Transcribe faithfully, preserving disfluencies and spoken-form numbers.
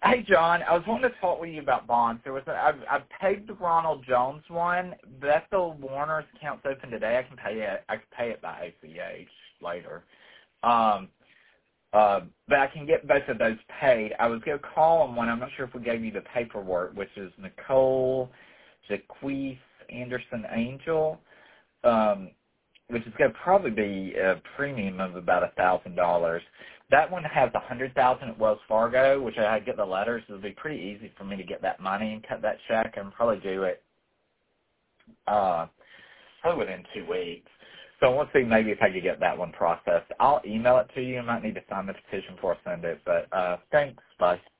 Hey, John, I was wanting to talk with you about bonds. There was a, I, I paid the Ronald Jones one. Bethel Warner's account's open today. I can pay it. I can pay it by A C H later. Um, uh, but I can get both of those paid. I was going to call on one. I'm not sure if we gave you the paperwork, which is Nicole Jaquith Anderson Angel, um, which is going to probably be a premium of about a thousand dollars. That one has a hundred thousand at Wells Fargo, which I get the letters. It'll be pretty easy for me to get that money and cut that check, and probably do it uh, probably within two weeks. So let's see, maybe if I could get that one processed. I'll email it to you. I might need to sign the petition before I send it, but uh, thanks. Bye.